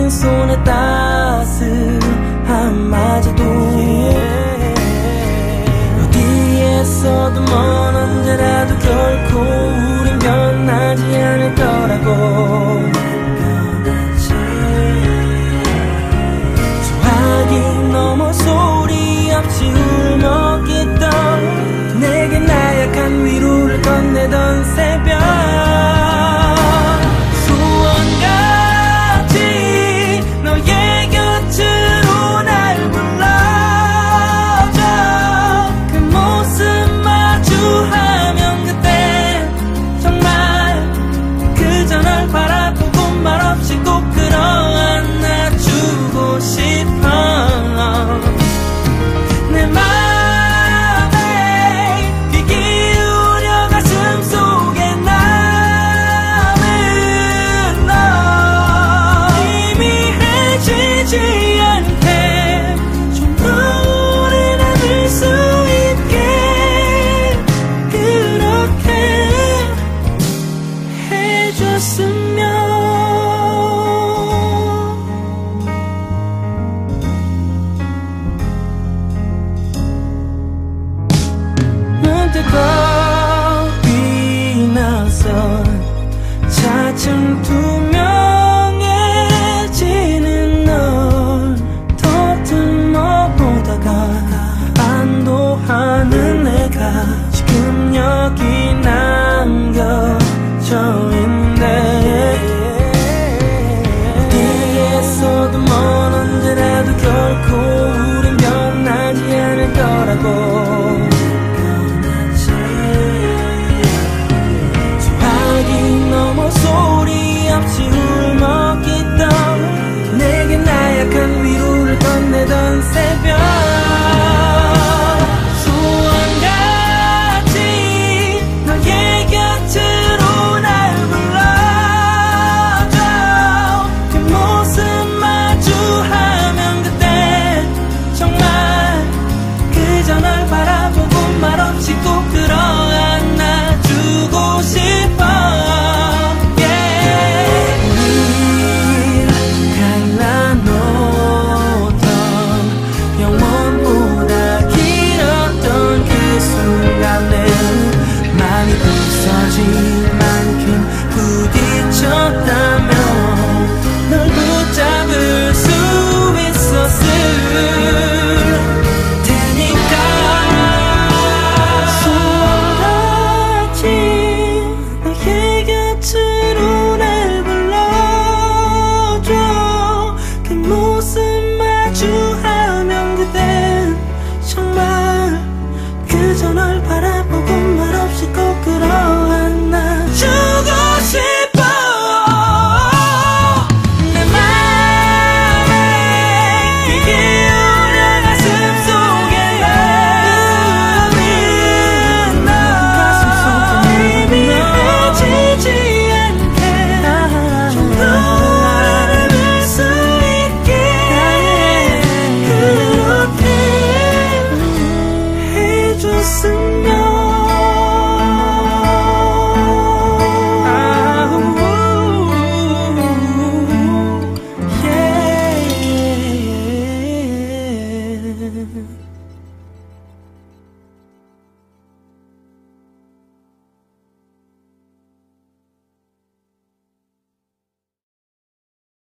손의 따스함마저도 어디에서도 먼 언제라도 결코 우린 변하지 않을 거라고. 소화기 넘어 소리 없이 울먹이던 내게 나약한 위로를 건네던 새벽, 소원같이 너의 곁으로 날 불러줘. 그 모습 마주하면 그때 정말 그저 널 바라보고 말없이 꼭 끌어안아주고 싶어. 내 맘에 귀 기울여 가슴 속에 남은 너, 희미해지지 않게 좀 오래 남을 수 있게 그렇게 해줬으면. 문득 겁이 나서 차츰 투명해지는 널 더듬어 보다가 안도하는 내가 지금 여기 남겨져 있네. 어디에서도 먼 언제라도 결코 우린 변하지 않을 거라고. 소리 없이 울먹이던 내게 나약한 위로를 건네던 새